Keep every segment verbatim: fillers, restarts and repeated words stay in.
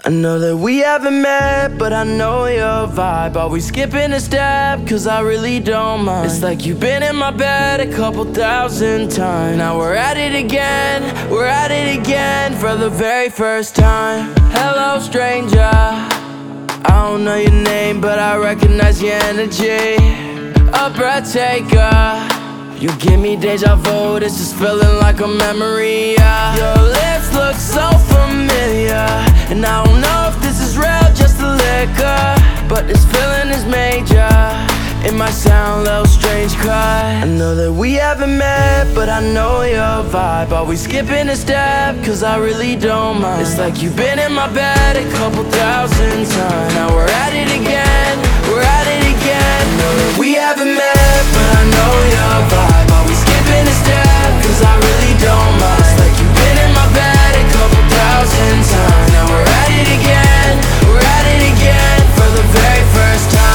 I know that we haven't met, but I know your vibe. Always skipping a step, cause I really don't mind. It's like you've been in my bed a couple thousand times. Now we're at it again, we're at it again for the very first time. Hello stranger, I don't know your name, but I recognize your energy. A breath taker, you give me deja vu, this is feeling like a memory, yeah. Your lips look so familiar, and I don't know if this is real, just a liquor, but this feeling is major. It might sound a little strange, cause I know that we haven't met, but I know your vibe. Always skipping a step, cause I really don't mind. It's like you've been in my bed a couple thousand times. Now we're at it again, we're at it again. I know that we haven't met, but I know your vibe. Always skipping a step, cause I really don't mind. It's like you've been in my bed a couple thousand times. Now we're at it again, we're at it again for the very first time.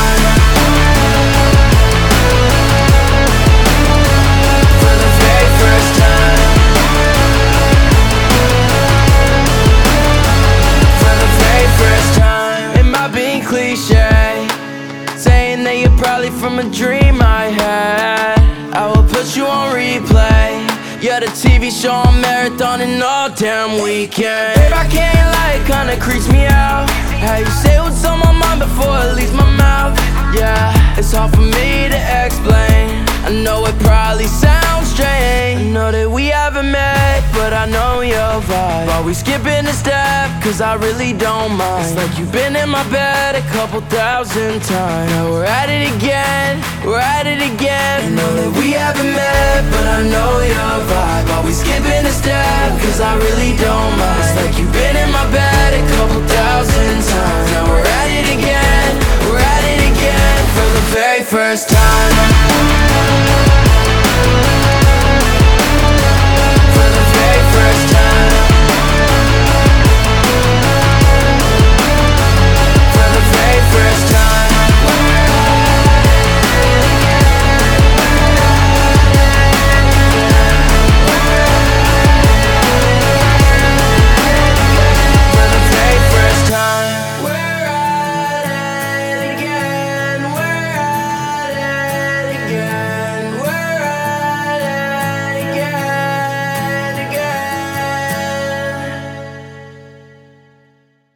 Cliche, saying that you're probably from a dream I had. I will put you on replay. You're the T V show on marathoning all damn weekend. Babe, I can't lie, it kinda creeps me out how you say what's on my mind before it leaves my mouth. Yeah, it's hard for me to explain. I know it probably sounds strange. I know that we haven't met, but I know your vibe. Always skipping a step, cause I really don't mind. It's like you've been in my bed a couple thousand times. Now we're at it again, we're at it again. I know that we haven't met, but I know your vibe. Always skipping a step, cause I really don't mind. It's like you've been in my bed a couple thousand times. Now we're at it again, we're at it again for the very first time.